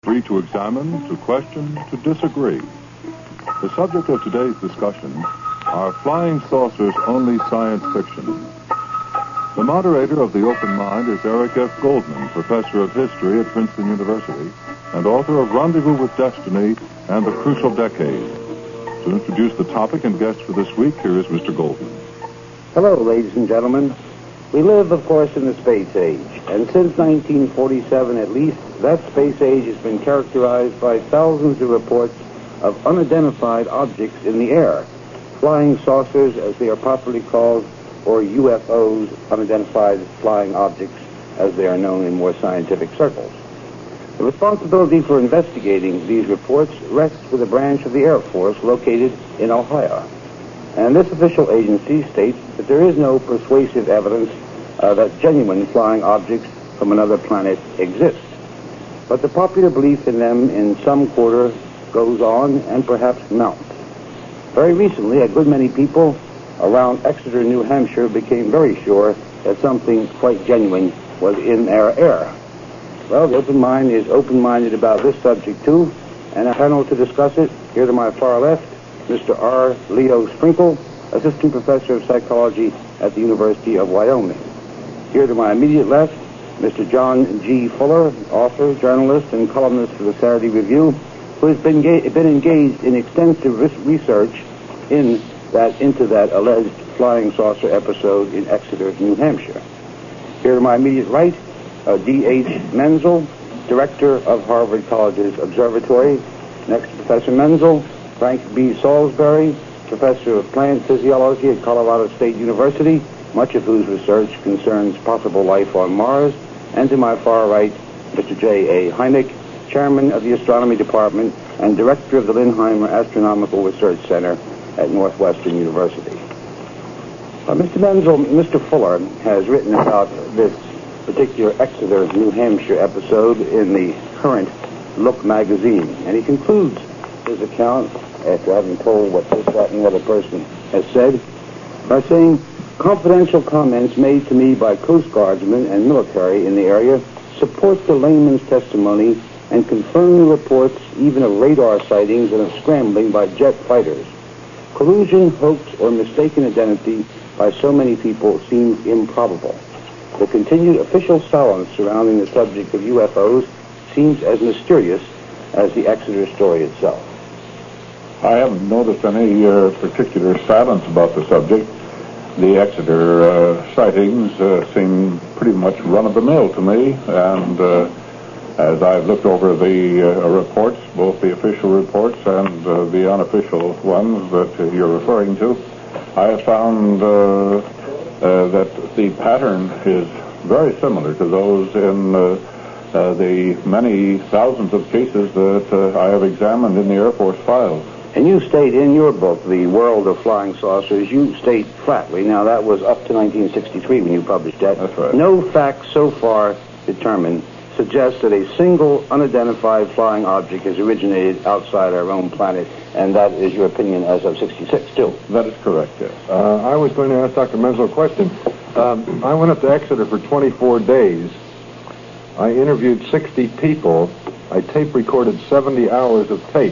free to examine, to question, to disagree. The subject of today's discussion are flying saucers only science fiction. The moderator of The Open Mind is Eric F. Goldman, professor of history at Princeton University and author of Rendezvous with Destiny and The Crucial Decade. To introduce the topic and guest for this week, here is Mr. Goldman. Hello, ladies and gentlemen. We live, of course, in the space age, and since 1947 at least, that space age has been characterized by thousands of reports of unidentified objects in the air, flying saucers, as they are popularly called, or UFOs, unidentified flying objects, as they are known in more scientific circles. The responsibility for investigating these reports rests with a branch of the Air Force located in Ohio. And this official agency states that there is no persuasive evidence that genuine flying objects from another planet exist. But the popular belief in them in some quarter goes on and perhaps mounts. Very recently, a good many people around Exeter, New Hampshire, became very sure that something quite genuine was in our air. Well, the Open Mind is open-minded about this subject, too, and a panel to discuss it, here to my far left, Mr. R. Leo Sprinkle, Assistant Professor of Psychology at the University of Wyoming. Here to my immediate left, Mr. John G. Fuller, author, journalist, and columnist for the Saturday Review, who has been engaged in extensive research into that alleged flying saucer episode in Exeter, New Hampshire. Here to my immediate right, D.H. Menzel, Director of Harvard College's Observatory. Next to Professor Menzel, Frank B. Salisbury, Professor of Plant Physiology at Colorado State University, much of whose research concerns possible life on Mars. And to my far right, Mr. J. A. Hynek, Chairman of the Astronomy Department and Director of the Linheimer Astronomical Research Center at Northwestern University. Mr. Menzel, Mr. Fuller has written about this particular Exeter, New Hampshire episode in the current Look magazine, and he concludes his account, after having told what this, that, and the other person has said, by saying, confidential comments made to me by Coast Guardsmen and military in the area support the layman's testimony and confirm the reports even of radar sightings and of scrambling by jet fighters. Collusion, hoax, or mistaken identity by so many people seems improbable. The continued official silence surrounding the subject of UFOs seems as mysterious as the Exeter story itself. I haven't noticed any particular silence about the subject. The Exeter sightings seem pretty much run-of-the-mill to me, and as I've looked over the reports, both the official reports and the unofficial ones that you're referring to, I have found that the pattern is very similar to those in the many thousands of cases that I have examined in the Air Force files. And you state in your book, The World of Flying Saucers, you state flatly, now that was up to 1963 when you published that. That's right. No fact so far determined suggests that a single unidentified flying object has originated outside our own planet, and that is your opinion as of 66, too. That is correct, yes. I was going to ask Dr. Menzel a question. I went up to Exeter for 24 days. I interviewed 60 people. I tape recorded 70 hours of tape.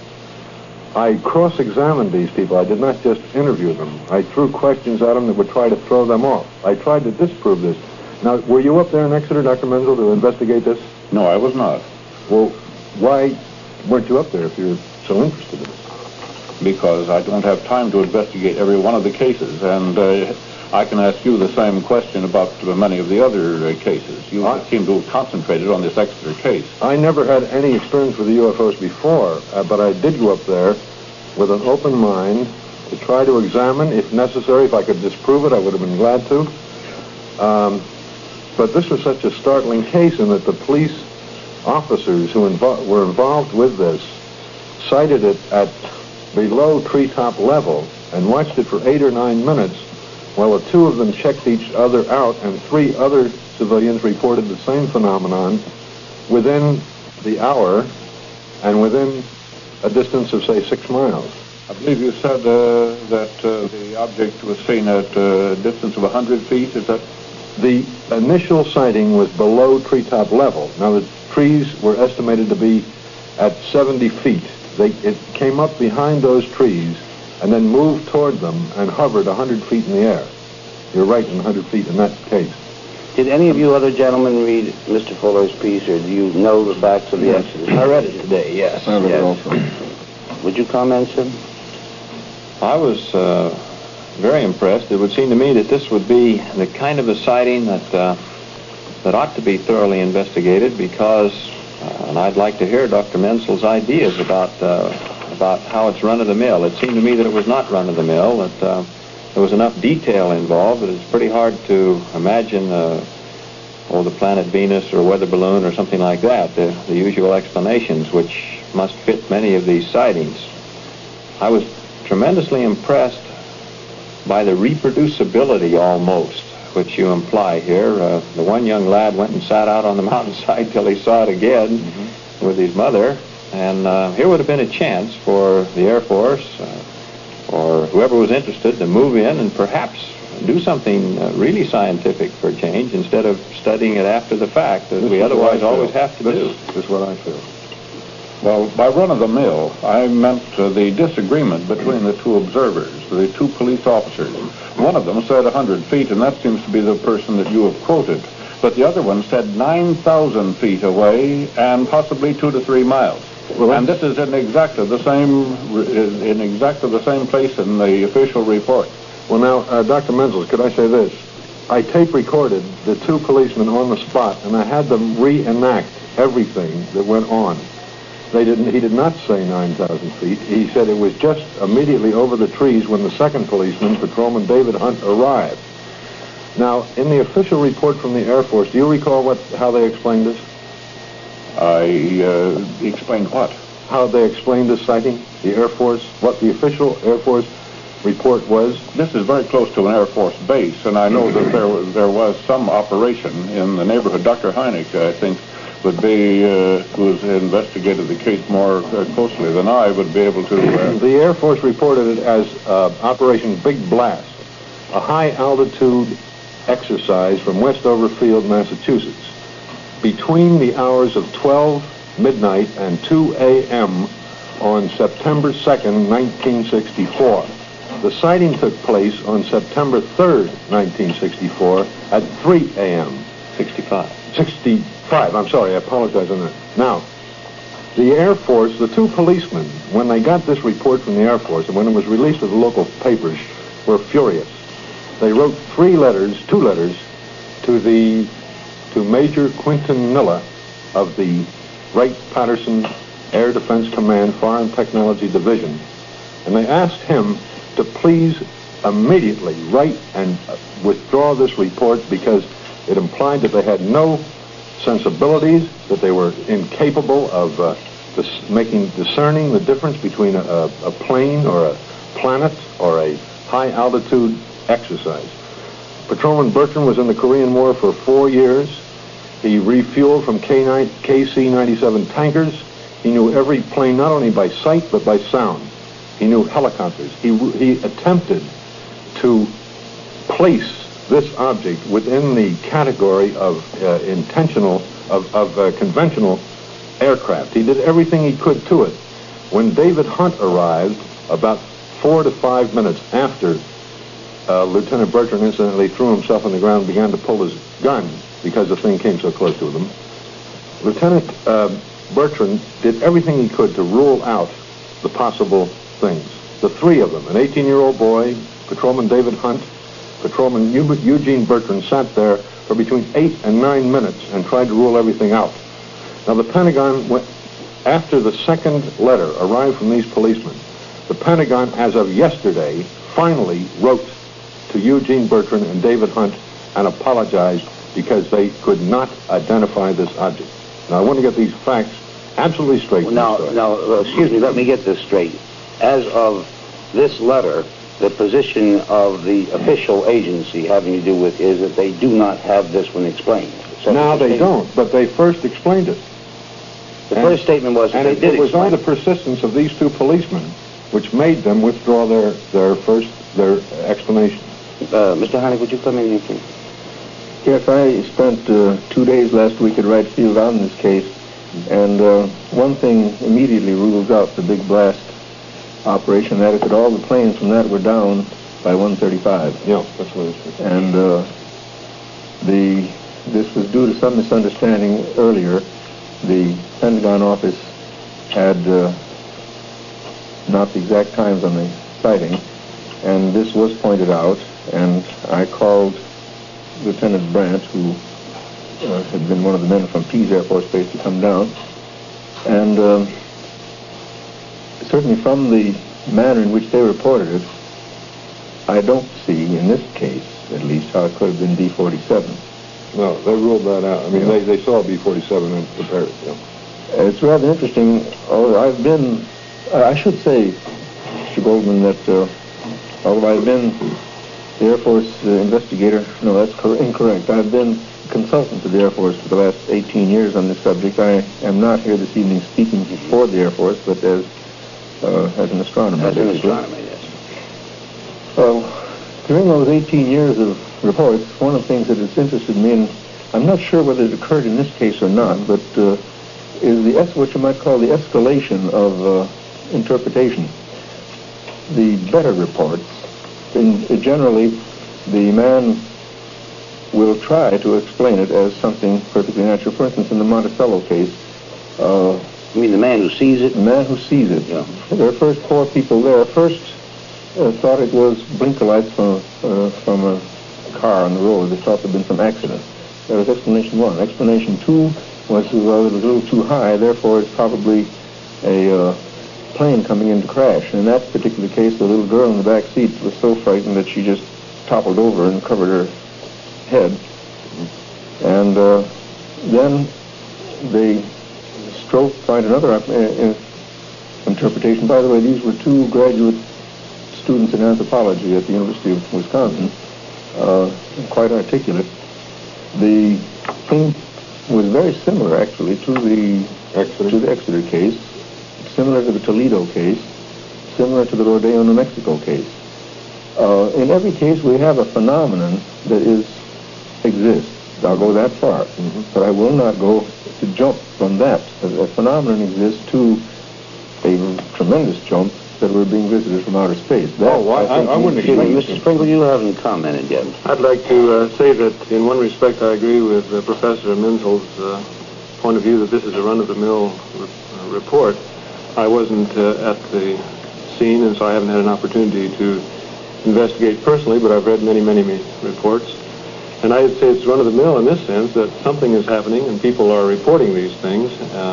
I cross-examined these people. I did not just interview them. I threw questions at them that would try to throw them off. I tried to disprove this. Now, were you up there in Exeter, Dr. Menzel, to investigate this? No, I was not. Well, why weren't you up there if you're so interested in it? Because I don't have time to investigate every one of the cases, and I can ask you the same question about many of the other cases. You seem to have concentrated on this Exeter case. I never had any experience with the UFOs before, but I did go up there with an open mind to try to examine, if necessary. If I could disprove it, I would have been glad to. But this was such a startling case in that the police officers who were involved with this cited it at below treetop level and watched it for 8 or 9 minutes while the two of them checked each other out, and 3 other civilians reported the same phenomenon within the hour and within a distance of, say, 6 miles. I believe you said that the object was seen at a distance of 100 feet. Is that? The initial sighting was below treetop level. Now, the trees were estimated to be at 70 feet. It came up behind those trees and then moved toward them and hovered 100 feet in the air. You're right, 100 feet in that case. Did any of you other gentlemen read Mr. Fuller's piece, or do you know the facts of the Exodus? I read it today, yes. I read it Yes. also. Would you comment, sir? I was very impressed. It would seem to me that this would be the kind of a sighting that ought to be thoroughly investigated because, and I'd like to hear Dr. Mensel's ideas about how it's run-of-the-mill. It seemed to me that it was not run-of-the-mill, that there was enough detail involved that it's pretty hard to imagine the planet Venus or a weather balloon or something like that, the usual explanations which must fit many of these sightings. I was tremendously impressed by the reproducibility almost, which you imply here. The one young lad went and sat out on the mountainside till he saw it again with his mother, and here would have been a chance for the Air Force or whoever was interested to move in and perhaps do something really scientific for a change instead of studying it after the fact, as we otherwise always have to do. This is what I feel. Well, by run-of-the-mill, I meant the disagreement between the two observers, the two police officers. One of them said 100 feet, and that seems to be the person that you have quoted. But the other one said 9,000 feet away and possibly 2 to 3 miles. Well, and this is in exactly the same place in the official report. Well, now, Dr. Menzel, could I say this? I tape recorded the two policemen on the spot, and I had them reenact everything that went on. He did not say 9,000 feet. He said it was just immediately over the trees when the second policeman, Patrolman David Hunt, arrived. Now, in the official report from the Air Force, do you recall how they explained this? Explained what? How they explained this sighting? The Air Force, what the official Air Force report was? This is very close to an Air Force base, and I know that there was some operation in the neighborhood. Dr. Heineck, I think, would be, who has investigated the case more closely than I, would be able to... The Air Force reported it as Operation Big Blast, a high-altitude exercise from Westover Field, Massachusetts, between the hours of 12 midnight and 2 a.m. on September 2nd, 1964. The sighting took place on September 3rd, 1964 at 3 a.m. 65, I'm sorry, I apologize on that. Now, the Air Force, the two policemen, when they got this report from the Air Force and when it was released to the local papers, were furious. They wrote two letters to Major Quinton Miller of the Wright-Patterson Air Defense Command Foreign Technology Division, and they asked him to please immediately write and withdraw this report because it implied that they had no sensibilities, that they were incapable of discerning the difference between a plane or a planet or a high-altitude exercise. Patrolman Bertrand was in the Korean War for 4 years. He refueled from KC-97 tankers. He knew every plane not only by sight but by sound. He knew helicopters. He attempted to place this object within the category of conventional aircraft. He did everything he could to it. When David Hunt arrived, about 4 to 5 minutes after Lieutenant Bertrand incidentally threw himself on the ground and began to pull his gun because the thing came so close to them, Lieutenant Bertrand did everything he could to rule out the possible things. The three of them, an 18-year-old boy, Patrolman David Hunt, Patrolman Eugene Bertrand, sat there for between 8 and 9 minutes and tried to rule everything out. Now, the Pentagon, after the second letter arrived from these policemen, the Pentagon, as of yesterday, finally wrote to Eugene Bertrand and David Hunt and apologized because they could not identify this object. Now, I want to get these facts absolutely straight. Now, excuse me, let me get this straight. As of this letter, the position of the official agency having to do with is that they do not have this one explained. Now they don't, but they first explained it. The first statement was that they did explain it. And it was all the persistence of these two policemen which made them withdraw their explanation. Mr. Heineck, would you come in here, please? Yes, I spent 2 days last week at Wright Field on this case, And one thing immediately rules out the big blast operation. That is that all the planes from that were down by 1:35. Yeah, that's what it is. And this was due to some misunderstanding earlier. The Pentagon office had not the exact times on the sighting, and this was pointed out, and I called Lieutenant Brandt, who had been one of the men from Pease Air Force Base, to come down. And certainly from the manner in which they reported it, I don't see, in this case, at least, how it could have been B-47. No, they ruled that out. I mean, they saw B-47 and compared it. Yeah. It's rather interesting. I've been, I should say, Mr. Goldman, that although I've been the Air Force investigator, no, that's incorrect. I've been consultant to the Air Force for the last 18 years on this subject. I am not here this evening speaking for the Air Force, but as an astronomer. As an astronomer, yes. Well, during those 18 years of reports, one of the things that has interested me, and I'm not sure whether it occurred in this case or not, but is what you might call the escalation of interpretation. The better reports, generally, the man will try to explain it as something perfectly natural. For instance, in the Monticello case, you mean the man who sees it? The man who sees it. Yeah. There are first four people there. First thought it was blinker lights from a car on the road. They thought there had been some accident. That was explanation one. Explanation two was, well, it was a little too high, therefore it's probably a plane coming in to crash. And in that particular case, the little girl in the back seat was so frightened that she just toppled over and covered her head. And then they strove to find another interpretation. By the way, these were two graduate students in anthropology at the University of Wisconsin, quite articulate. The thing was very similar, actually, to the Exeter case, similar to the Toledo case, similar to the Rodeo, New Mexico case. In every case, we have a phenomenon that exists. I'll go that far, but I will not go to jump from that. A phenomenon exists to a tremendous jump that we're being visited from outer space. I wouldn't agree. Mr. Sprinkle, you haven't commented yet. I'd like to say that in one respect I agree with Professor Menzel's point of view that this is a run-of-the-mill report. I wasn't at the scene, and so I haven't had an opportunity to investigate personally, but I've read many, many reports. And I'd say it's run-of-the-mill in this sense that something is happening and people are reporting these things.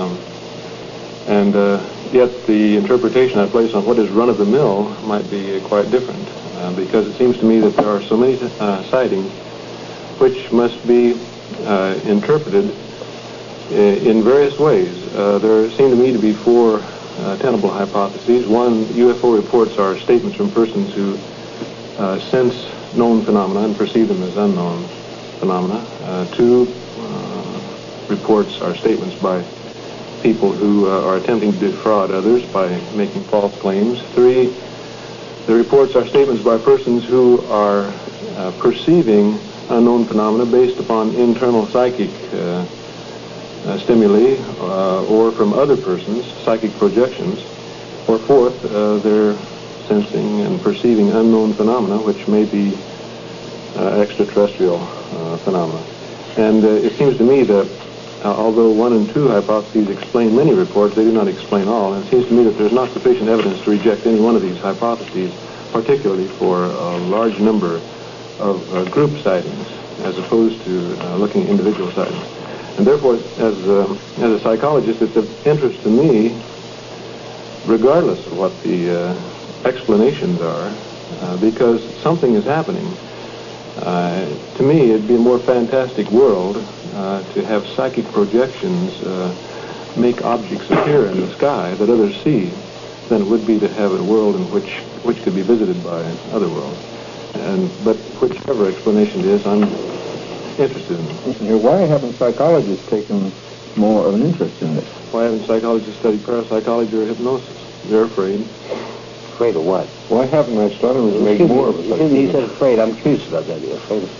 Yet the interpretation I place on what is run-of-the-mill might be quite different, because it seems to me that there are so many sightings which must be interpreted in various ways. There seem to me to be four tenable hypotheses. One, UFO reports are statements from persons who sense known phenomena and perceive them as unknown phenomena. Two, reports are statements by people who are attempting to defraud others by making false claims. Three, the reports are statements by persons who are perceiving unknown phenomena based upon internal psychic stimuli or from other persons, psychic projections. Or fourth, they're sensing and perceiving unknown phenomena, which may be extraterrestrial phenomena. And it seems to me that although one and two hypotheses explain many reports, they do not explain all. And it seems to me that there's not sufficient evidence to reject any one of these hypotheses, particularly for a large number of group sightings, as opposed to looking at individual sightings. And therefore, as a psychologist, it's of interest to me, regardless of what the explanations are, because something is happening. To me, it'd be a more fantastic world to have psychic projections make objects appear in the sky that others see than it would be to have a world in which could be visited by other worlds. But whichever explanation it is, I'm interested in it. Listen here, why haven't psychologists taken more of an interest in this? Why haven't psychologists studied parapsychology or hypnosis? They're afraid. Afraid of what? Why haven't astronomers made more of it? He said afraid. I'm curious about that. You're afraid of...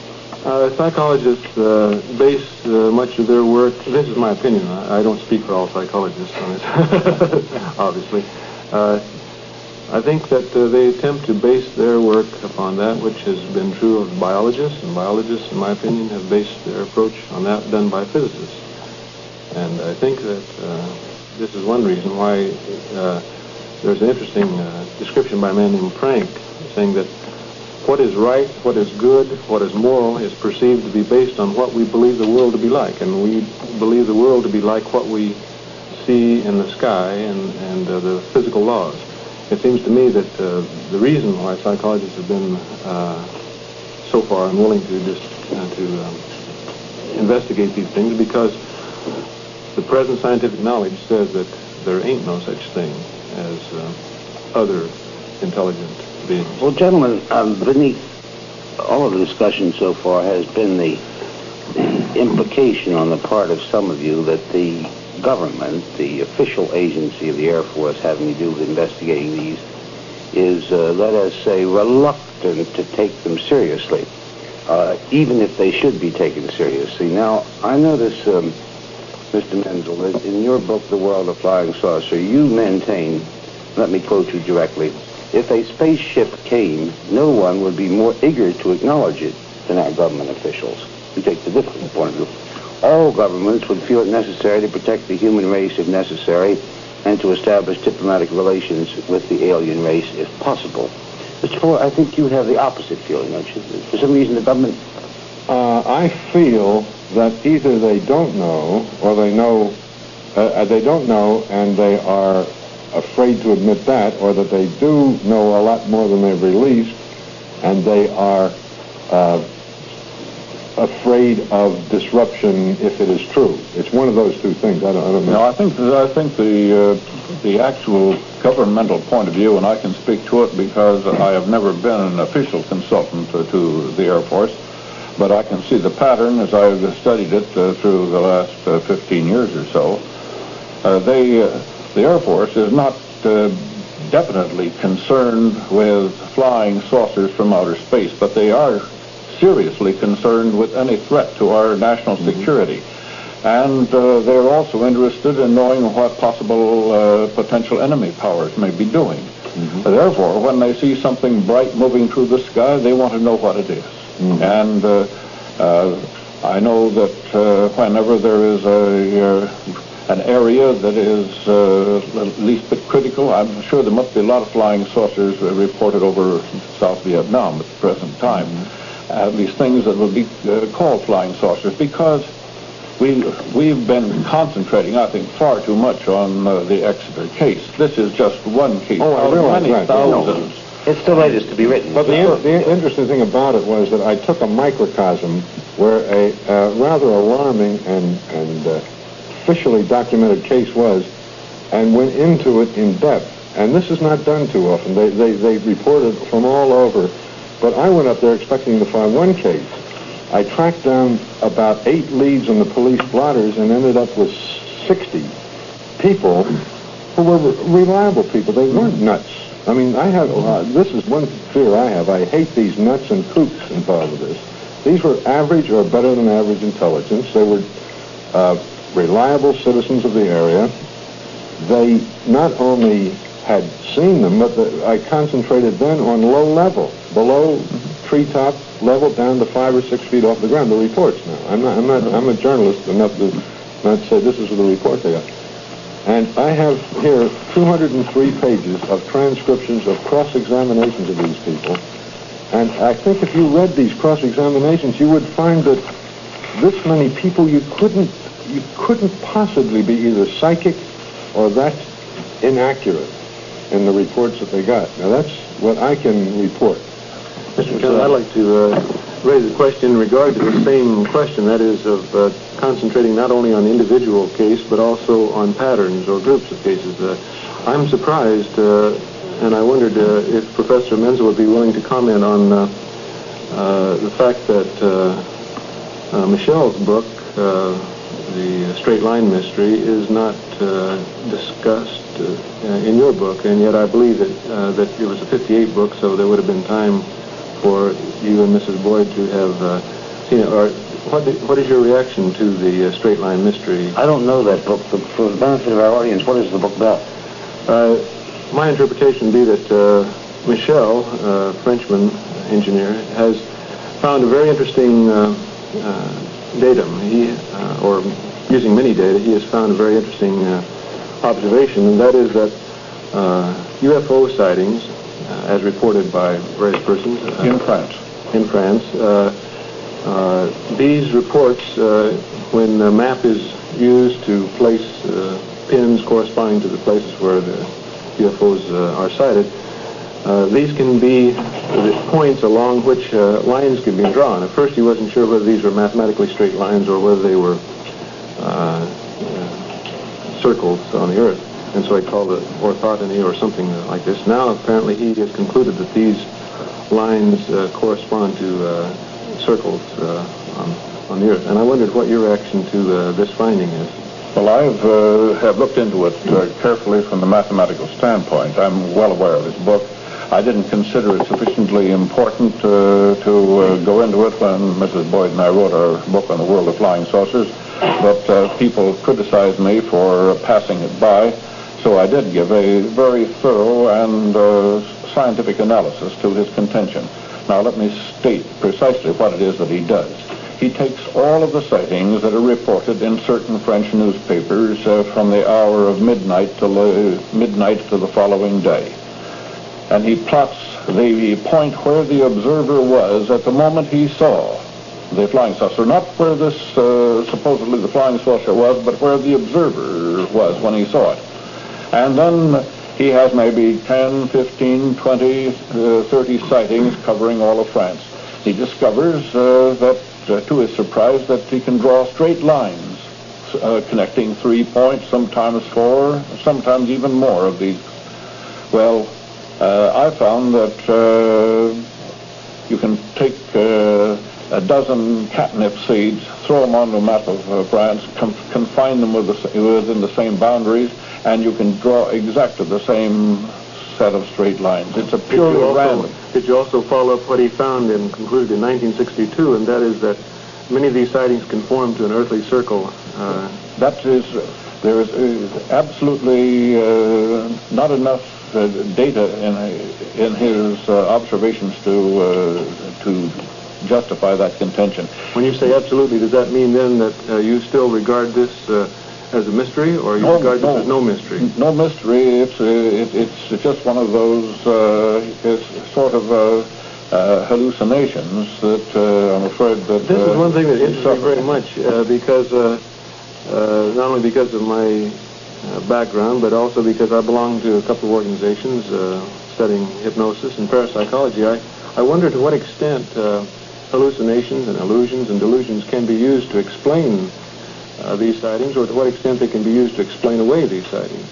Psychologists base much of their work, this is my opinion, I don't speak for all psychologists on this, obviously. I think that they attempt to base their work upon that which has been true of biologists, and biologists, in my opinion, have based their approach on that done by physicists. And I think that this is one reason why there's an interesting description by a man named Frank saying that what is right, what is good, what is moral is perceived to be based on what we believe the world to be like. And we believe the world to be like what we see in the sky and the physical laws. It seems to me that the reason why psychologists have been so far unwilling to investigate these things is because the present scientific knowledge says that there ain't no such thing as other intelligent beings. Well, gentlemen, beneath all of the discussion so far has been the implication on the part of some of you that the government, the official agency of the Air Force having to do with investigating these, is, let us say, reluctant to take them seriously, even if they should be taken seriously. Now, I notice, Mr. Menzel, that in your book, The World of Flying Saucer, you maintain, let me quote you directly, if a spaceship came, no one would be more eager to acknowledge it than our government officials. You take the different point of view. All governments would feel it necessary to protect the human race if necessary and to establish diplomatic relations with the alien race if possible. Mr. Fuller, I think you have the opposite feeling, don't you? For some reason, the government... I feel that either they don't know or they know, they don't know and they are afraid to admit that, or that they do know a lot more than they've released and they are afraid of disruption if it is true. It's one of those two things. I don't know. No, I think the actual governmental point of view, and I can speak to it because I have never been an official consultant to the Air Force, but I can see the pattern as I've studied it through the last 15 years or so. The Air Force is not definitely concerned with flying saucers from outer space, but they are seriously concerned with any threat to our national security. And they're also interested in knowing what possible potential enemy powers may be doing. Therefore, when they see something bright moving through the sky, they want to know what it is. And I know that whenever there is an area that is at least a bit critical, I'm sure there must be a lot of flying saucers reported over South Vietnam at the present time. These things that would be called flying saucers, because we've been concentrating, I think, far too much on the Exeter case. This is just one case. Oh, I realize many that. thousands. It's the latest to be written. But the interesting thing about it was that I took a microcosm where a rather alarming and officially documented case was, and went into it in depth. And this is not done too often. They reported from all over. But I went up there expecting to find one case. I tracked down about 8 leads in the police blotters and ended up with 60 people who were reliable people. They weren't nuts. I mean, this is one fear I have. I hate these nuts and kooks involved with this. These were average or better than average intelligence. They were reliable citizens of the area. They not only had seen them, but I concentrated then on low level, below treetop level, down to 5 or 6 feet off the ground. The reports now. I'm a journalist enough to not say this is the report they got. And I have here 203 pages of transcriptions of cross-examinations of these people. And I think if you read these cross-examinations, you would find that this many people you couldn't possibly be either psychic or that inaccurate in the reports that they got. Now that's what I can report. Mr. McKenna, I'd like to raise a question in regard to the same question, that is of concentrating not only on individual case, but also on patterns or groups of cases. I'm surprised, and I wondered if Professor Menzel would be willing to comment on the fact that Michelle's book, The Straight Line Mystery, is not discussed in your book, and yet I believe that it was a 58 book, so there would have been time for you and Mrs. Boyd to have What is your reaction to the Straight Line Mystery? I don't know that book. For the benefit of our audience, what is the book about? My interpretation would be that Michel, Frenchman engineer, has found a very interesting datum. Or using many data, he has found a very interesting observation, and that is that UFO sightings, as reported by various persons In France. These reports, when a map is used to place pins corresponding to the places where the UFOs are sighted, these can be the points along which lines can be drawn. At first he wasn't sure whether these were mathematically straight lines or whether they were circles on the Earth, and so he called it orthotony or something like this. Now apparently he has concluded that these lines correspond to circles on the Earth, and I wondered what your reaction to this finding is. Well, have looked into it carefully from the mathematical standpoint. I'm well aware of this book. I didn't consider it sufficiently important to go into it when Mrs. Boyd and I wrote our book on the world of flying saucers, but people criticized me for passing it by, so I did give a very thorough and scientific analysis to his contention. Now, let me state precisely what it is that he does. He takes all of the sightings that are reported in certain French newspapers from the hour of midnight to the following day. And he plots the point where the observer was at the moment he saw the flying saucer. Not where this, supposedly the flying saucer was, but where the observer was when he saw it. And then he has maybe 10, 15, 20, 30 sightings covering all of France. He discovers that, to his surprise, that he can draw straight lines connecting 3 points, sometimes 4, sometimes even more of these. Well, I found that you can take a dozen catnip seeds, throw them onto a map of France, confine them within the same boundaries, and you can draw exactly the same set of straight lines. It's a purely random. Did you also follow up what he found and concluded in 1962, and that is that many of these sightings conform to an earthly circle? There is absolutely not enough data in his observations to justify that contention. When you say absolutely, does that mean then that you still regard this as a mystery, or you regard this as no mystery? No mystery. It's just one of those sort of hallucinations that I'm afraid that... This is one thing that interests me very much, because not only because of my background, but also because I belong to a couple of organizations studying hypnosis and parapsychology. I wonder to what extent hallucinations and illusions and delusions can be used to explain these sightings, or to what extent they can be used to explain away these sightings.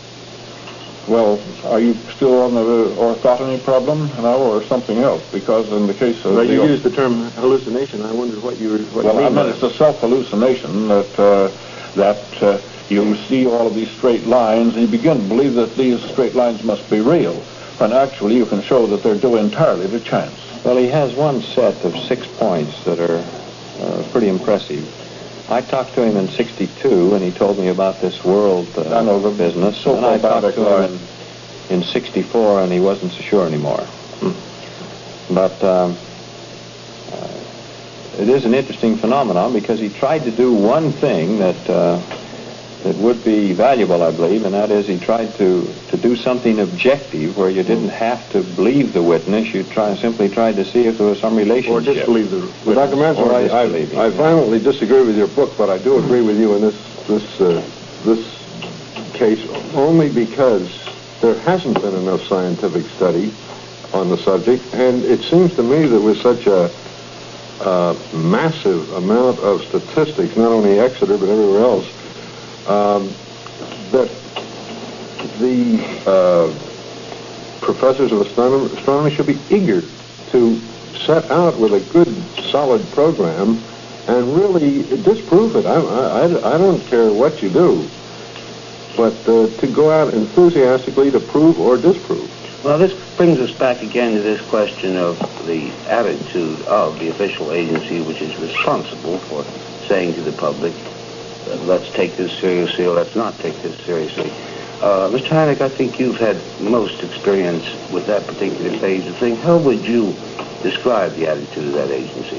Well, are you still on the orthotony problem now, or something else? Because in the case of... Well, you used the term hallucination. I wondered what you mean. Well, I meant it's a self-hallucination that you see all of these straight lines, and you begin to believe that these straight lines must be real, when actually you can show that they're due entirely to chance. Well, he has one set of 6 points that are pretty impressive. I talked to him in '62, and he told me about this world business. And I talked to him in '64, and he wasn't so sure anymore. But it is an interesting phenomenon, because he tried to do one thing that would be valuable, I believe, and that is he tried to do something objective where you didn't have to believe the witness. You simply tried to see if there was some relationship. Or disbelieve the witness. Dr. Manson, I violently disagree with your book, but I do agree with you in this case, only because there hasn't been enough scientific study on the subject, and it seems to me that with such a massive amount of statistics, not only Exeter but everywhere else, that the professors of astronomy should be eager to set out with a good, solid program and really disprove it. I don't care what you do, but to go out enthusiastically to prove or disprove. Well, this brings us back again to this question of the attitude of the official agency which is responsible for saying to the public, let's take this seriously or let's not take this seriously. Mr. Hynek, I think you've had most experience with that particular phase of things. How would you describe the attitude of that agency?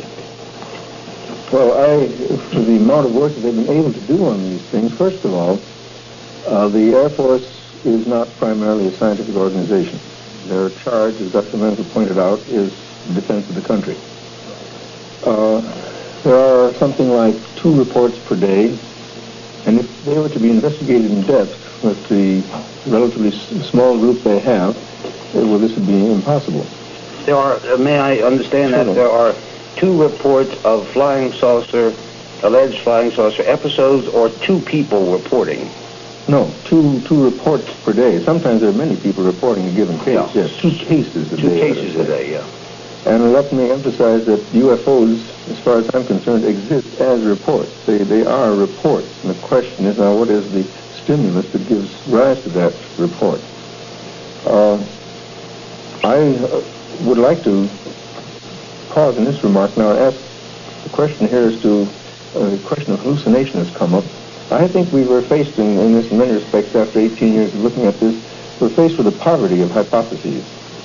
Well, for the amount of work that they've been able to do on these things, first of all, the Air Force is not primarily a scientific organization. Their charge, as Dr. Menzel pointed out, is defense of the country. There are something like 2 reports per day, and if they were to be investigated in depth with the relatively small group they have, well, this would be impossible. There are, may I understand that there are 2 reports of alleged flying saucer episodes, or 2 people reporting? No, two reports per day. Sometimes there are many people reporting a given case. Yeah. Yes, 2 cases a day. 2 cases a day, yeah. And let me emphasize that UFOs, as far as I'm concerned, exist as reports. They are reports. And the question is now, what is the stimulus that gives rise to that report? I would like to pause in this remark now and ask the question here as to the question of hallucination has come up. I think we were faced in this in many respects after 18 years of looking at this, we're faced with a poverty of hypotheses.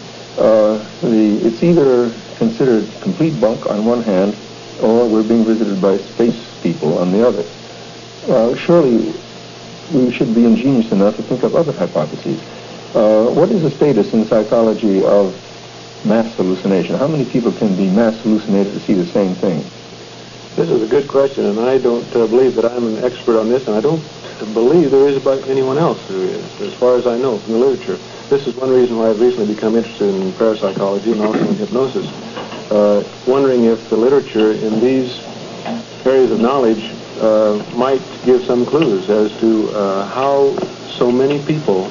It's either considered complete bunk on one hand, or we're being visited by space people on the other. Surely we should be ingenious enough to think of other hypotheses. What is the status in psychology of mass hallucination? How many people can be mass hallucinated to see the same thing? This is a good question, and I don't believe that I'm an expert on this, and I don't believe there is about anyone else who is, as far as I know from the literature. This is one reason why I've recently become interested in parapsychology and also in hypnosis, wondering if the literature in these areas of knowledge might give some clues as to how so many people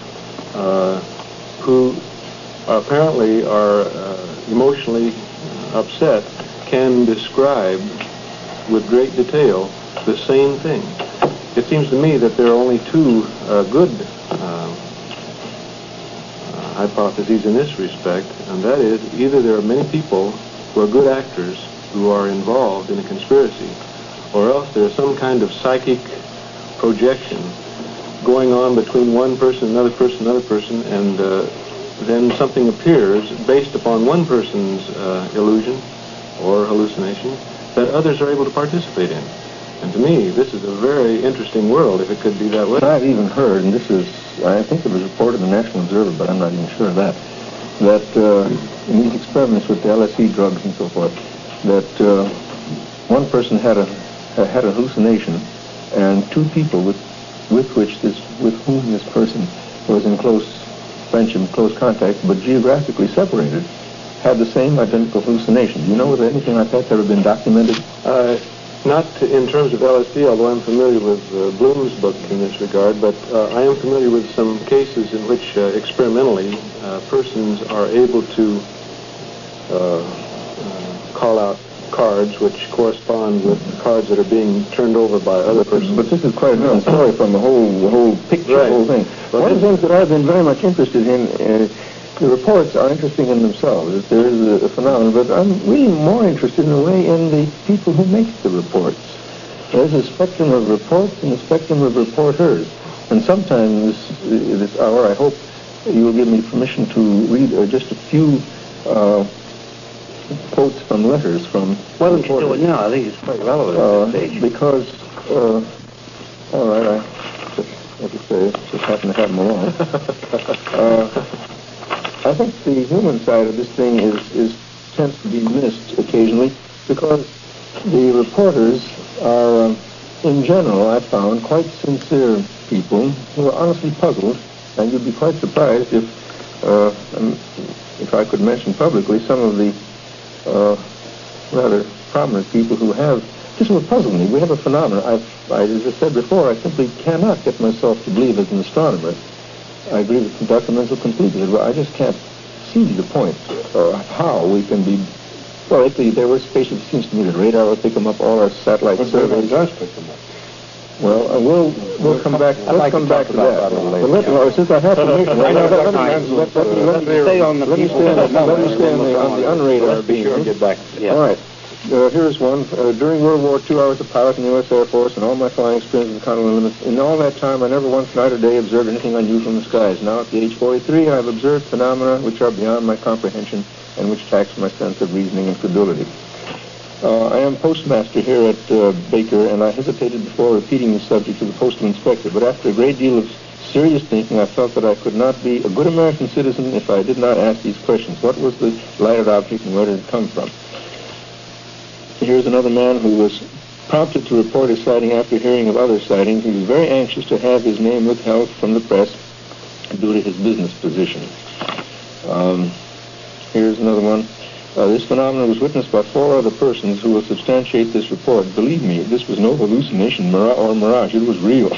who apparently are emotionally upset can describe with great detail the same thing. It seems to me that there are only 2 good hypotheses in this respect, and that is either there are many people who are good actors who are involved in a conspiracy, or else there's some kind of psychic projection going on between one person, another person, and then something appears based upon one person's illusion or hallucination that others are able to participate in. And to me, this is a very interesting world if it could be that way. I've even heard, and this is, I think it was reported in the National Observer, but I'm not even sure of that in these experiments with the LSD drugs and so forth, that one person had a hallucination, and 2 people with whom this person was in close friendship, close contact, but geographically separated, had the same identical hallucination. Do you know whether anything like that's ever been documented? Not in terms of LSD, although I'm familiar with Bloom's book in this regard, but I am familiar with some cases in which experimentally persons are able to call out cards which correspond with cards that are being turned over by other persons. But this is quite a different story from the whole picture, right. The whole thing. One of the things that I've been very much interested in, the reports are interesting in themselves, that there is a phenomenon, but I'm really more interested in a way in the people who make the reports. There's a spectrum of reports and a spectrum of reporters. And sometimes this hour, I hope you will give me permission to read just a few quotes from letters from... Why don't you do it now? I think it's quite relevant at this stage. Because, all right, I just happen to have them along. I think the human side of this thing tends to be missed occasionally because the reporters are, in general, I found, quite sincere people who are honestly puzzled, and you'd be quite surprised if I could mention publicly some of the rather prominent people who have, this will puzzle me. We have a phenomenon. As I said before, I simply cannot get myself to believe as an astronomer. I agree with Dr. Menzel completely. I just can't see the point how we can be... Well, if there were spaceships, it seems to me that radar would pick them up, all our satellite surveys. does pick them up. Well, we'll come back. Let's come back to that. But since I have to make let me stay on the on the unradar beam. Sure, get back. Yeah. All right. Here's one. During World War II, I was a pilot in the U.S. Air Force, and all my flying experience in the continental limits. In all that time, I never once night or day observed anything unusual in the skies. Now, at the age 43, I have observed phenomena which are beyond my comprehension and which tax my sense of reasoning and credulity. I am postmaster here at Baker, and I hesitated before repeating the subject to the postal inspector, but after a great deal of serious thinking, I felt that I could not be a good American citizen if I did not ask these questions. What was the lighted object and where did it come from? Here's another man who was prompted to report his sighting after hearing of other sightings. He was very anxious to have his name withheld from the press due to his business position. Here's another one. This phenomenon was witnessed by 4 other persons who will substantiate this report. Believe me, this was no hallucination or mirage. It was real.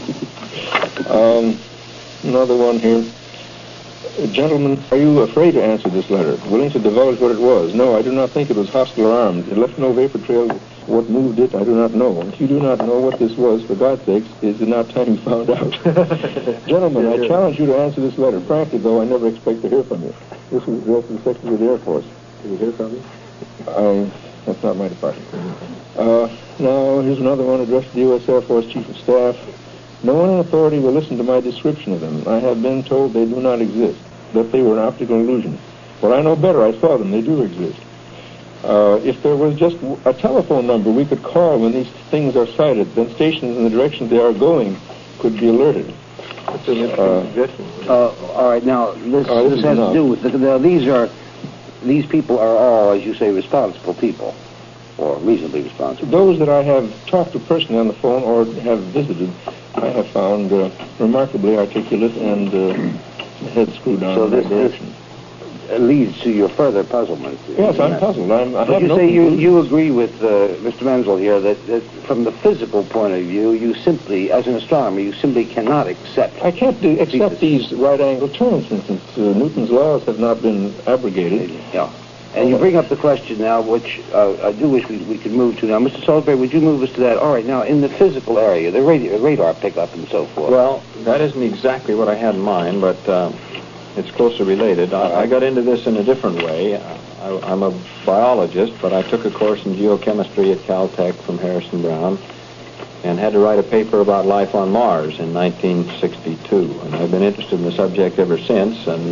Another one here. Gentlemen, are you afraid to answer this letter? Willing to divulge what it was? No, I do not think it was hostile or armed. It left no vapor trail. What moved it, I do not know. If you do not know what this was, for God's sakes, is it not time you found out? Gentlemen, I challenge you to answer this letter. Frankly, though, I never expect to hear from you. This was addressed to the Secretary of the Air Force. Did you hear from me? That's not my department. Now, here's another one addressed to the U.S. Air Force Chief of Staff. No one in authority will listen to my description of them. I have been told they do not exist, that they were an optical illusion. But I know better. I saw them. They do exist. If there was just a telephone number we could call when these things are sighted, then stations in the direction they are going could be alerted. That's an interesting suggestion. All right, now, this has to do with... These people are all, as you say, responsible people, or reasonably responsible. Those that I have talked to personally on the phone or have visited, I have found remarkably articulate and head screwed on in that direction. This leads to your further puzzlement. Yes, I'm puzzled. But you say you agree with Mr. Menzel here that from the physical point of view, you simply, as an astronomer, you simply cannot accept. I can't accept these right-angle turns, for instance. Newton's laws have not been abrogated. Yeah. And you bring up the question now, which I do wish we could move to now. Mr. Salisbury, would you move us to that? All right, now, in the physical area, the radar pickup and so forth. Well, that isn't exactly what I had in mind, but it's closely related. I got into this in a different way. I'm a biologist, but I took a course in geochemistry at Caltech from Harrison Brown and had to write a paper about life on Mars in 1962. And I've been interested in the subject ever since, and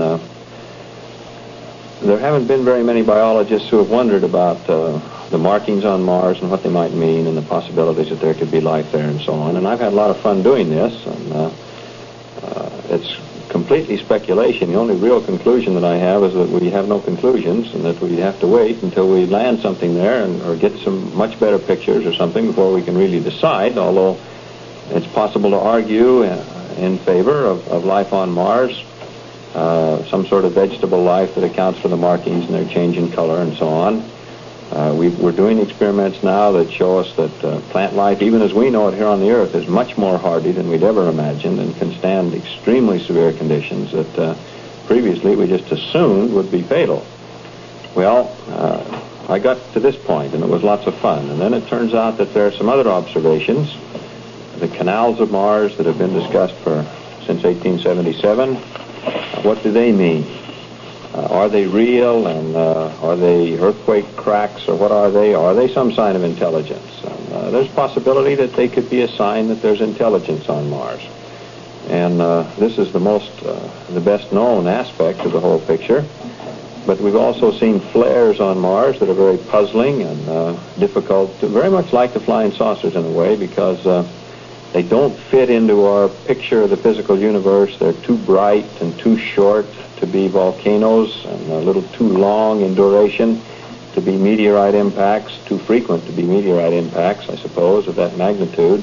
there haven't been very many biologists who have wondered about the markings on Mars and what they might mean and the possibilities that there could be life there and so on. And I've had a lot of fun doing this, and it's completely speculation. The only real conclusion that I have is that we have no conclusions and that we have to wait until we land something there or get some much better pictures or something before we can really decide, although it's possible to argue in favor of life on Mars, some sort of vegetable life that accounts for the markings and their change in color and so on. We're doing experiments now that show us that plant life, even as we know it here on the Earth, is much more hardy than we'd ever imagined and can stand extremely severe conditions that previously we just assumed would be fatal. Well, I got to this point, and it was lots of fun. And then it turns out that there are some other observations. The canals of Mars that have been discussed since 1877, what do they mean? Are they real, and are they earthquake cracks, or what are they? Are they some sign of intelligence? And, there's possibility that they could be a sign that there's intelligence on Mars. And this is the best known aspect of the whole picture. But we've also seen flares on Mars that are very puzzling and difficult, very much like the flying saucers in a way, because they don't fit into our picture of the physical universe. They're too bright and too short to be volcanoes and a little too long in duration to be meteorite impacts, too frequent to be meteorite impacts, I suppose, of that magnitude.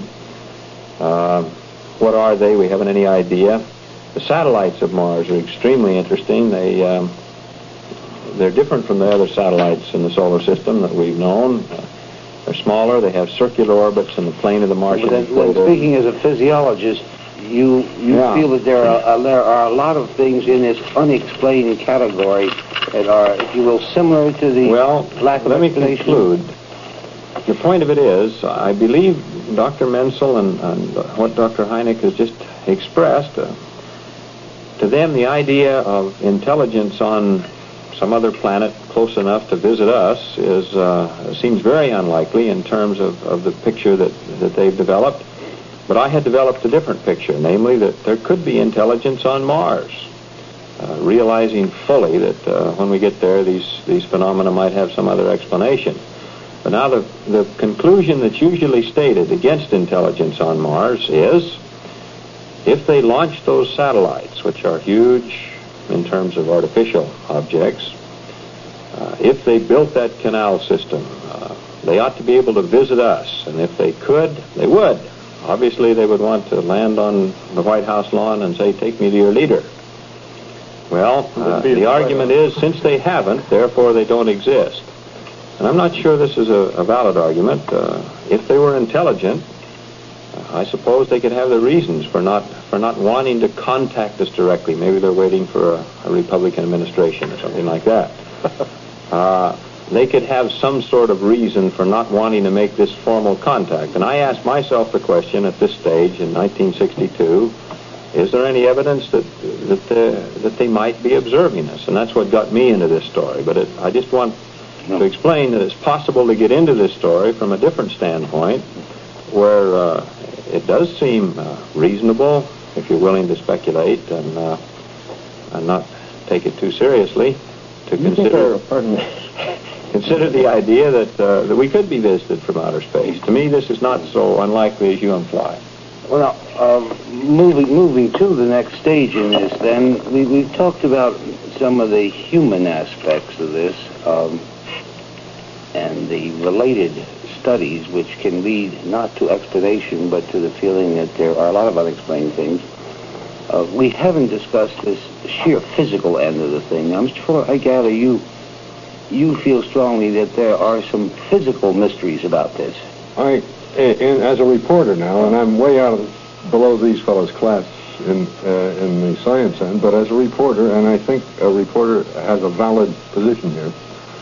What are they? We haven't any idea. The satellites of Mars are extremely interesting. They're different from the other satellites in the solar system that we've known. They're smaller. They have circular orbits in the plane of the Martian equator. Speaking as a physiologist, you feel that there are a lot of things in this unexplained category that are, if you will, similar to the lack of let me explanation. conclude the point of it is, I believe Dr. Menzel and what Dr. Hynek has just expressed, to them the idea of intelligence on some other planet close enough to visit us seems very unlikely in terms of the picture that they've developed. But I had developed a different picture, namely that there could be intelligence on Mars, realizing fully that when we get there, these phenomena might have some other explanation. But now the conclusion that's usually stated against intelligence on Mars is, if they launch those satellites, which are huge in terms of artificial objects, if they built that canal system, they ought to be able to visit us. And if they could, they would. Obviously, they would want to land on the White House lawn and say, "Take me to your leader." Well, the argument is, since they haven't, therefore they don't exist. And I'm not sure this is a valid argument. If they were intelligent, I suppose they could have their reasons for not wanting to contact us directly. Maybe they're waiting for a Republican administration or something like that. They could have some sort of reason for not wanting to make this formal contact. And I asked myself the question at this stage in 1962, is there any evidence that they might be observing us? And that's what got me into this story. But I just want to explain that it's possible to get into this story from a different standpoint, where it does seem reasonable, if you're willing to speculate and not take it too seriously, to consider the idea that we could be visited from outer space. To me, this is not so unlikely as you imply. Well, moving to the next stage in this, then, we've talked about some of the human aspects of this and the related studies which can lead not to explanation but to the feeling that there are a lot of unexplained things. We haven't discussed this sheer physical end of the thing. Now, Mr. Fuller, I gather you feel strongly that there are some physical mysteries about this. As a reporter now, and I'm way out below these fellows' class in the science end, but as a reporter, and I think a reporter has a valid position here,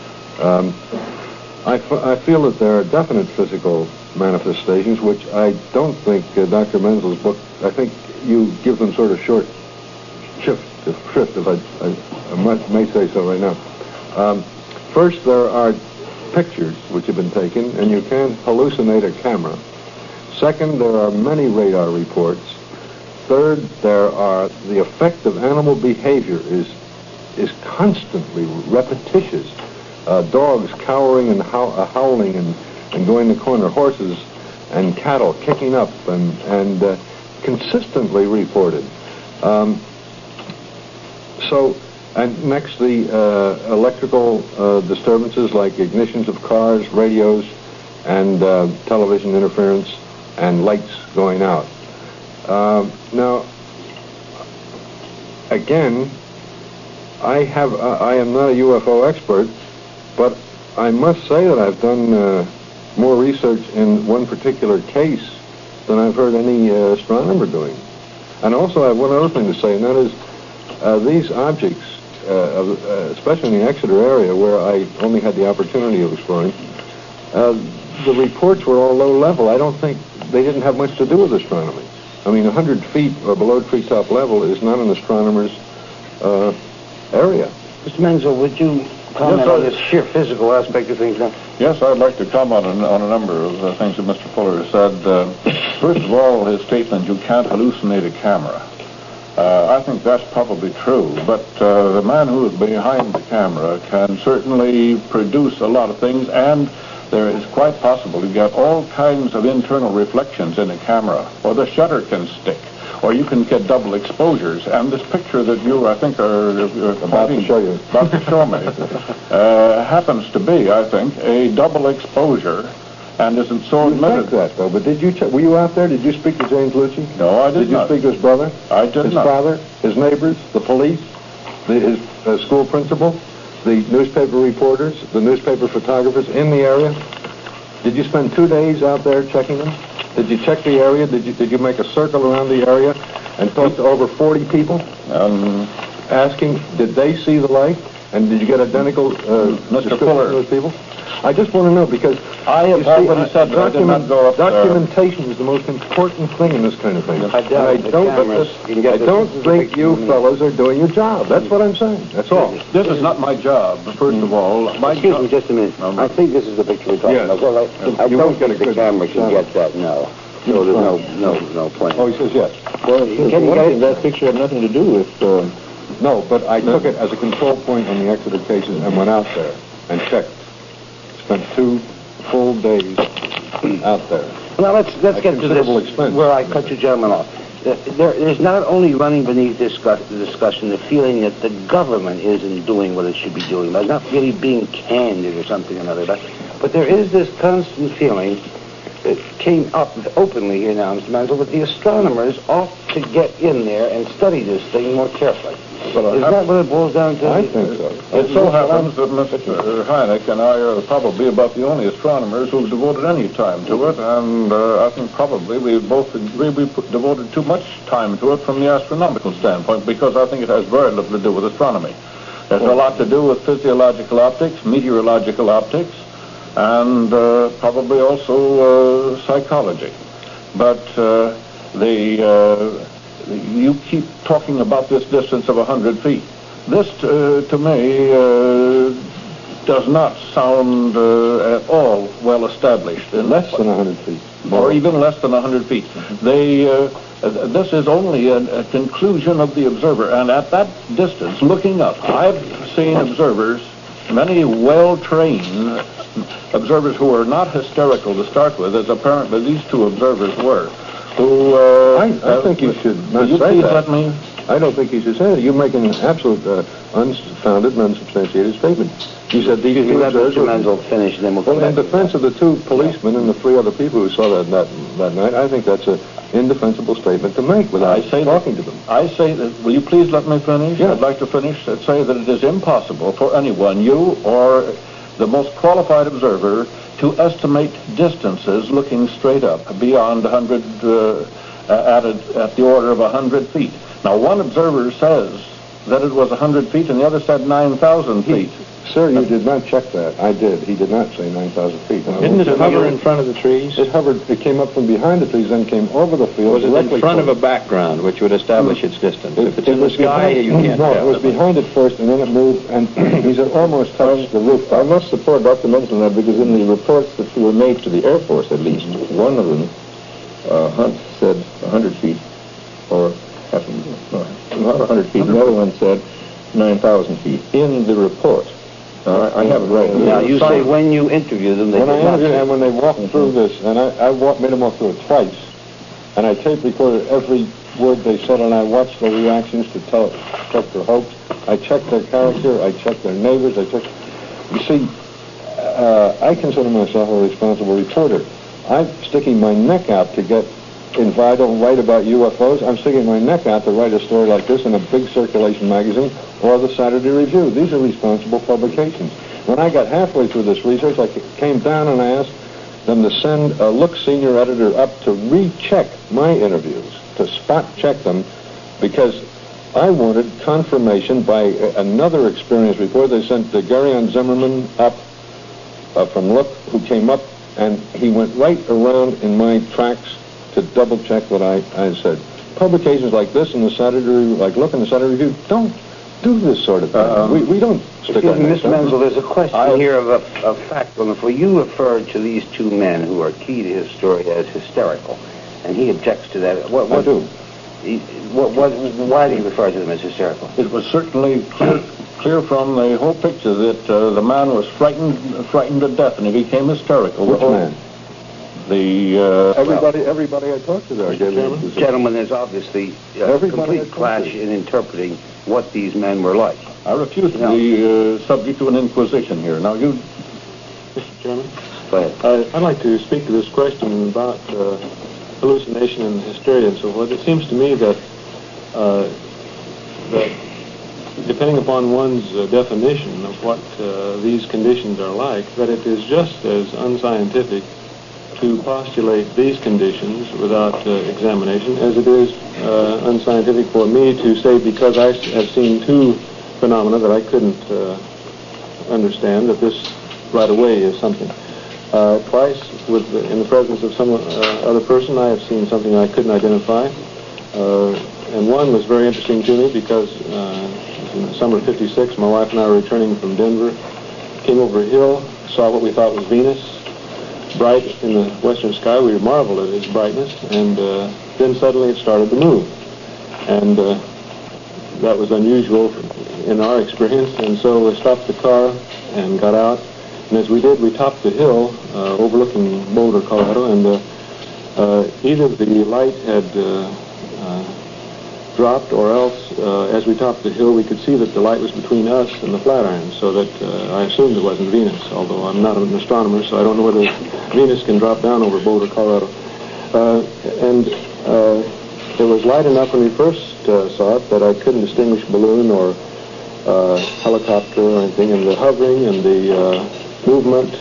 I feel that there are definite physical manifestations, which I don't think Dr. Menzel's book, I think you give them sort of short shrift, if I may say so right now. First, there are pictures which have been taken, and you can't hallucinate a camera. Second, there are many radar reports. Third, the effect of animal behavior is constantly repetitious. Dogs cowering and howling and going to corner, horses and cattle kicking up and consistently reported. And next, the electrical disturbances like ignitions of cars, radios, and television interference, and lights going out. Now, again, I am not a UFO expert, but I must say that I've done more research in one particular case than I've heard any astronomer doing. And also, I have one other thing to say, and that is these objects, especially in the Exeter area where I only had the opportunity of exploring, the reports were all low level. I don't think they didn't have much to do with astronomy. I mean, 100 feet or below treetop level is not an astronomer's area. Mr. Menzel, would you comment on this sheer physical aspect of things now? Yes, I'd like to comment on a number of things that Mr. Fuller has said. First of all, his statement, you can't hallucinate a camera. I think that's probably true, but the man who is behind the camera can certainly produce a lot of things, and there is quite possible to get all kinds of internal reflections in a camera, or the shutter can stick, or you can get double exposures. And this picture that you, I think, are about to show me happens to be, I think, a double exposure, and isn't so admitted. That, though, but did you were you out there? Did you speak to James Lucci? No, I did not. Did you speak to his brother? I did his not. His father, his neighbors, the police, his school principal, the newspaper reporters, the newspaper photographers in the area? Did you spend 2 days out there checking them? Did you check the area? Did you make a circle around the area and talk to over 40 people? Asking, did they see the light? And did you get identical Mr. Fuller, those people? I just want to know, because I have already said that I did not go up there. documentation is the most important thing in this kind of thing. I doubt the cameras can get I this don't specific think you to me. fellows are doing your job. That's what I'm saying. That's all. This is not my job, first of all. My Excuse me job. just a minute. I think this is the picture we're talking Yes. about. Well, I You don't won't get think a the good camera can shot. get that, no. So there's no point. Oh, he says yes. Well, can you get it? That picture had nothing to do with... No, but I took it as a control point on the Exeter cases and went out there and checked. Spent 2 full days out there. Now let's get to considerable this expense. where I cut you gentlemen off. There's not only running beneath the discussion the feeling that the government isn't doing what it should be doing, but not really being candid or something or another. But there is this constant feeling that came up openly here now, Mr. Mansell, that the astronomers ought to get in there and study this thing more carefully. Is that what it boils down to? I think so. It so happens that Mr. Hynek and I are probably about the only astronomers who've devoted any time to it, and I think probably we both agree we devoted too much time to it from the astronomical standpoint, because I think it has very little to do with astronomy. There's a lot to do with physiological optics, meteorological optics, and probably also psychology. But you keep talking about this distance of 100 feet. This, to me, does not sound at all well established. Less than 100 feet. Or even less than 100 feet. This is only a conclusion of the observer. And at that distance, looking up, I've seen observers, many well-trained observers who are not hysterical to start with, as apparently these 2 observers were, who... I think you should not say please that. let me... I don't think you should say that. You're making an absolute unfounded and unsubstantiated statement. You said these two Let observers... Mr. Mansell finish, then we'll come Well, in back to defense of the 2 policemen and the 3 other people who saw that night, I think that's an indefensible statement to make without talking to them. I say that, will you please let me finish? Yeah. I'd like to finish and say that it is impossible for anyone, you or the most qualified observer, to estimate distances looking straight up beyond 100, at the order of 100 feet. Now, one observer says that it was 100 feet and the other said 9,000 feet. Sir, you did not check that. I did. He did not say 9,000 feet. Didn't it hover in front of the trees? It hovered. It came up from behind the trees, then came over the field. Was it in directly front of toward- a background which would establish its distance? If it's It in the was sky, behind- you can't No, tell. it was behind it first, and then it moved, and he said almost touched the roof. I must support Dr. Menzel on that, because in the reports that were made to the Air Force, at least, one of them, Hunt said 100 feet, or not 100 feet. The other one said 9,000 feet in the report. I have it right here. Now, you say when you interview them, they When I did not interviewed say. and when they walked through this, and I made them walk through it twice, and I tape recorded every word they said, and I watched their reactions to check their hopes. I checked their character. I checked their neighbors. You see, I consider myself a responsible reporter. I'm sticking my neck out to get, if I don't write about UFOs, I'm sticking my neck out to write a story like this in a big circulation magazine or the Saturday Review. These are responsible publications. When I got halfway through this research, I came down and I asked them to send a Look senior editor up to recheck my interviews, to spot check them, because I wanted confirmation by another experienced reporter. They sent Gary Zimmerman up from Look, who came up, and he went right around in my tracks to double check what I said. Publications like this in the Saturday Review, like Look in the Saturday Review, don't do this sort of thing. We don't stick our necks Mr. out. Menzel, there's a question here of fact. For you referred to these 2 men who are key to his story as hysterical, and he objects to that. I do. Why do you refer to them as hysterical? It was certainly clear from the whole picture that the man was frightened to death, and he became hysterical. Which man? Everybody I talked to there gave me... Gentlemen, there's obviously a complete clash in interpreting what these men were like. I refuse to be subject to an inquisition here. Now, you... Mr. Chairman? Go ahead. I'd like to speak to this question about hallucination and hysteria and so forth. It seems to me that depending upon one's definition of what these conditions are like, that it is just as unscientific to postulate these conditions without examination as it is unscientific for me to say, because I have seen 2 phenomena that I couldn't understand, that this right away as something. Twice, in the presence of some other person, I have seen something I couldn't identify. And one was very interesting to me because in the summer of '56, my wife and I were returning from Denver, came over a hill, saw what we thought was Venus, bright in the western sky. We marveled at its brightness, and then suddenly it started to move. And that was unusual in our experience, and so we stopped the car and got out. And as we did, we topped the hill overlooking Boulder, Colorado, and either the light had dropped, or else as we topped the hill we could see that the light was between us and the Flatiron, so that I assumed it wasn't Venus, although I'm not an astronomer, so I don't know whether Venus can drop down over Boulder, Colorado. And there was light enough when we first saw it that I couldn't distinguish balloon or helicopter or anything, and the hovering and the movement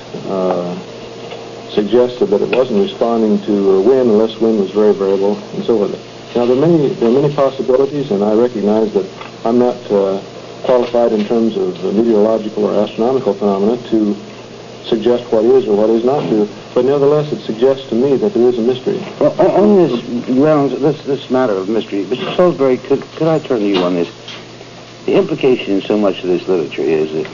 suggested that it wasn't responding to wind unless wind was very variable, and so forth. Now, there are many possibilities, and I recognize that I'm not qualified in terms of meteorological or astronomical phenomena to suggest what is or what is not true, but nevertheless it suggests to me that there is a mystery. Well, on this grounds, this matter of mystery, Mr. Salisbury, could I turn to you on this? The implication in so much of this literature is that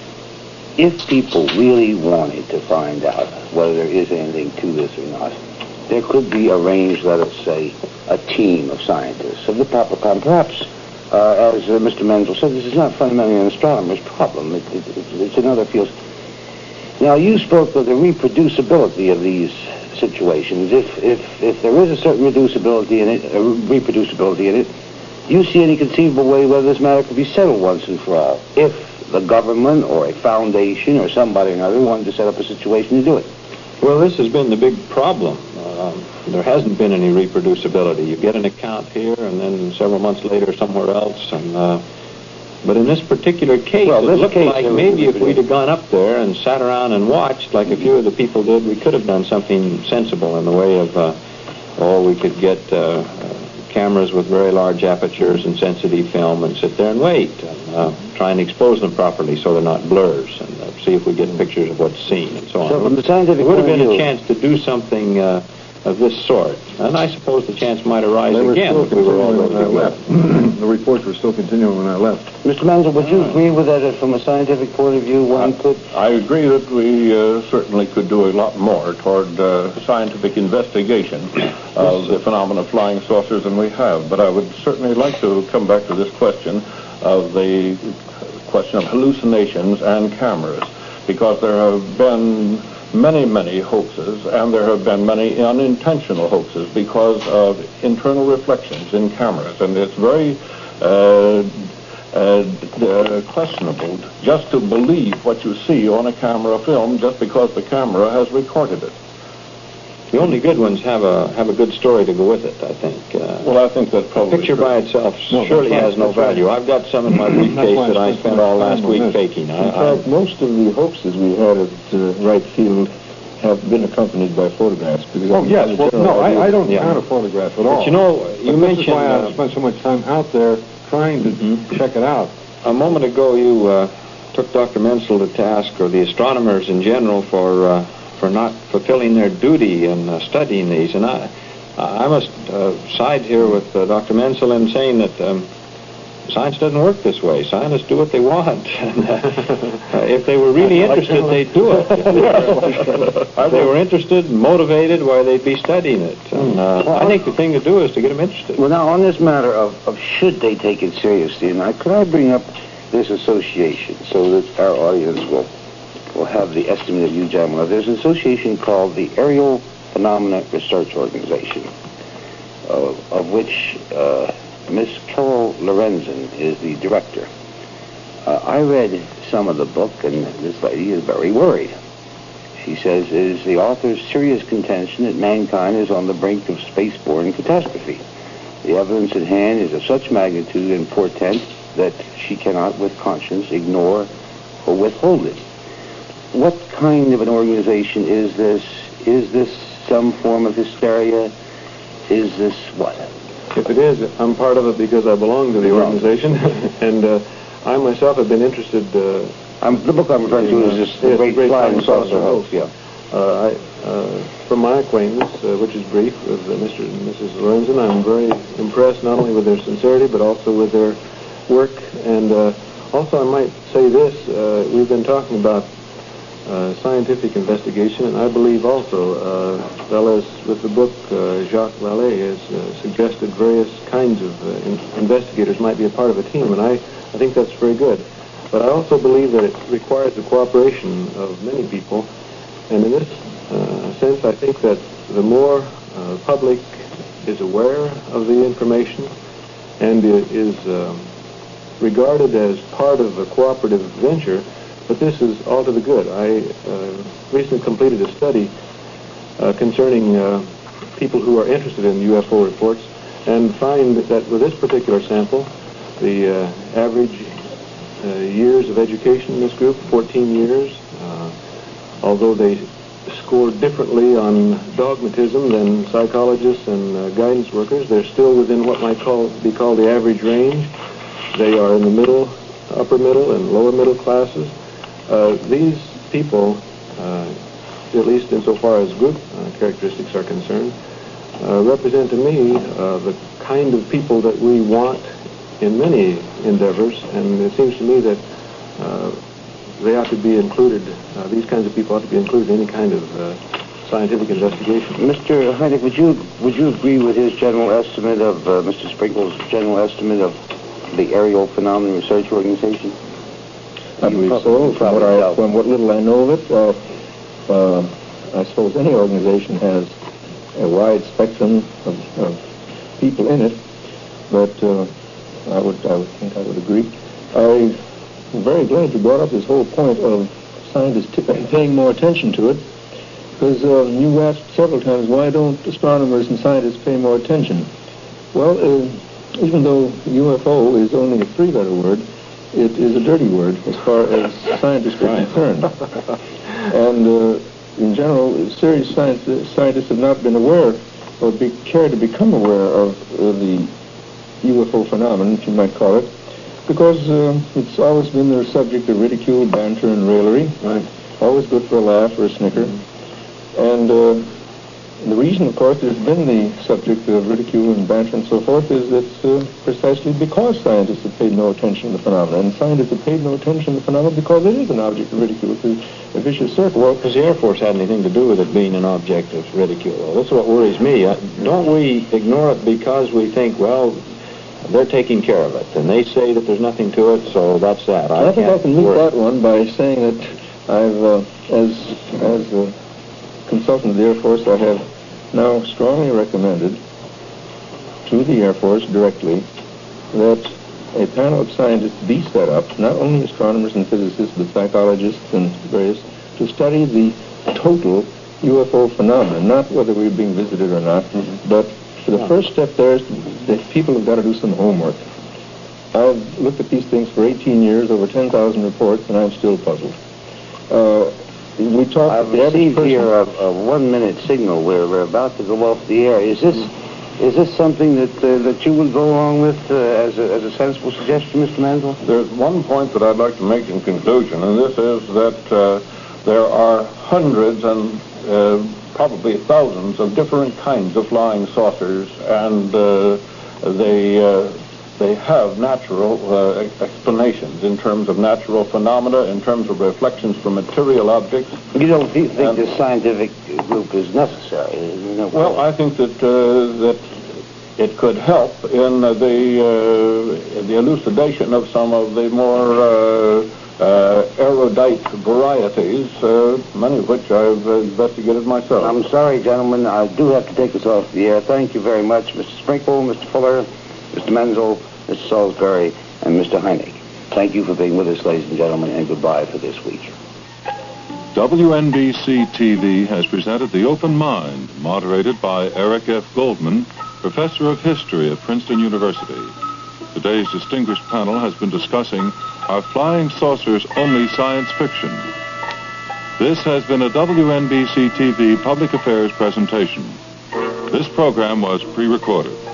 if people really wanted to find out whether there is anything to this or not, there could be arranged, let us say, a team of scientists of the proper kind. Perhaps, as Mr. Menzel said, this is not fundamentally an astronomer's problem. It's in other fields. Now, you spoke of the reproducibility of these situations. If there is a certain reproducibility in it, do you see any conceivable way whether this matter could be settled once and for all? If the government or a foundation or somebody or another wanted to set up a situation to do it. Well, this has been the big problem. There hasn't been any reproducibility. You get an account here, and then several months later somewhere else. And but in this particular case, it looked like maybe if we'd have gone up there and sat around and watched, like a few of the people did, we could have done something sensible in the way of, we could get cameras with very large apertures and sensitive film and sit there and wait and try and expose them properly so they're not blurs, and see if we get pictures of what's seen and so on. So from the scientific It would have point been of a view, chance to do something of this sort, and I suppose the chance might arise again if we were all ready to go. The reports were still continuing when I left. Mr. Menzel, would you agree with that from a scientific point of view one could? I agree that we certainly could do a lot more toward scientific investigation of the phenomena of flying saucers than we have. But I would certainly like to come back to this question of hallucinations and cameras, because there have been many hoaxes, and there have been many unintentional hoaxes because of internal reflections in cameras, and it's very questionable just to believe what you see on a camera film just because the camera has recorded it. The only good ones have a good story to go with it, I think. Well, I think that probably the picture by itself surely has no value. I've got some in my briefcase that I spent all last week faking. In fact, most of the hoaxes we had at Wright Field have been accompanied by photographs. Oh, yes. Well, no, I don't count a photograph at all. But you know, you mentioned... This is why I spent so much time out there trying to check it out. A moment ago, you took Dr. Menzel to task, or the astronomers in general, for not fulfilling their duty in studying these. And I must side here with Dr. Menzel in saying that science doesn't work this way. Scientists do what they want. If they were really interested, they'd do it. If they were interested and motivated, why, they'd be studying it. And I think the thing to do is to get them interested. Well, now, on this matter of should they take it seriously, now, could I bring up this association so that our audience will have the estimate of you gentlemen? There's an association called the Aerial Phenomena Research Organization, of which Miss Carol Lorenzen is the director. I read some of the book, and this lady is very worried. She says it is the author's serious contention that mankind is on the brink of space-borne catastrophe. The evidence at hand is of such magnitude and portent that she cannot with conscience ignore or withhold it. What kind of an organization is this? Is this some form of hysteria? Is this what? If it is, I'm part of it because I belong to the organization, and I myself have been interested The book I'm referring to is this The Great Flying Saucer Hoax. Yeah. From my acquaintance, which is brief, with Mr. and Mrs. Lorenzen, I'm very impressed not only with their sincerity but also with their work. And also I might say this, we've been talking about scientific investigation, and I believe also, Vallée, with the book, Jacques Vallée has suggested various kinds of investigators might be a part of a team, and I think that's very good. But I also believe that it requires the cooperation of many people, and in this sense, I think that the more public is aware of the information and is regarded as part of a cooperative venture, but this is all to the good. I recently completed a study concerning people who are interested in UFO reports, and find that with this particular sample, the average years of education in this group, 14 years, although they scored differently on dogmatism than psychologists and guidance workers, they're still within what might be called the average range. They are in the middle, upper middle, and lower middle classes. These people, at least insofar as group characteristics are concerned, represent to me the kind of people that we want in many endeavors, and it seems to me that they ought to be included, these kinds of people ought to be included in any kind of scientific investigation. Mr. Hynek, would you agree with his general estimate of, Mr. Sprinkle's general estimate of the Aerial Phenomena Research Organization? I believe so. From what little I know of it, I suppose any organization has a wide spectrum of people in it, but I would think I would agree. I'm very glad you brought up this whole point of scientists paying more attention to it, because you asked several times, why don't astronomers and scientists pay more attention? Well, even though UFO is only a three-letter word, it is a dirty word as far as scientists are concerned. And in general, serious scientists have not been aware or cared to become aware of the UFO phenomenon, if you might call it, because it's always been the subject of ridicule, banter, and raillery. Right. Always good for a laugh or a snicker. And the reason, of course, it's been the subject of ridicule and banter and so forth is that precisely because scientists have paid no attention to the phenomena. And scientists have paid no attention to the phenomena because it is an object of ridicule. It's a vicious circle. Well, because the Air Force had anything to do with it being an object of ridicule. Well, that's what worries me. Don't we ignore it because we think, well, they're taking care of it, and they say that there's nothing to it, so that's that. I think I can meet that one by saying that I've, as a consultant of the Air Force, I have now strongly recommended to the Air Force directly that a panel of scientists be set up, not only astronomers and physicists, but psychologists and various, to study the total UFO phenomenon, not whether we're being visited or not, but the first step there is that people have got to do some homework. I've looked at these things for 18 years, over 10,000 reports, and I'm still puzzled. We talked. I've received here a 1-minute signal where we're about to go off the air. Is this something that you would go along with as a sensible suggestion, Mr. Mansell? There's one point that I'd like to make in conclusion, and this is that there are hundreds and probably thousands of different kinds of flying saucers, and they have natural explanations in terms of natural phenomena, in terms of reflections from material objects. You don't think this scientific group is necessary? Well, I think that it could help in the elucidation of some of the more erudite varieties, many of which I've investigated myself. I'm sorry, gentlemen. I do have to take this off the air. Thank you very much, Mr. Sprinkle, Mr. Fuller, Mr. Menzel, Mr. Salisbury, and Mr. Hynek. Thank you for being with us, ladies and gentlemen, and goodbye for this week. WNBC-TV has presented The Open Mind, moderated by Eric F. Goldman, Professor of History at Princeton University. Today's distinguished panel has been discussing Are Flying Saucers Only Science Fiction? This has been a WNBC-TV Public Affairs presentation. This program was pre-recorded.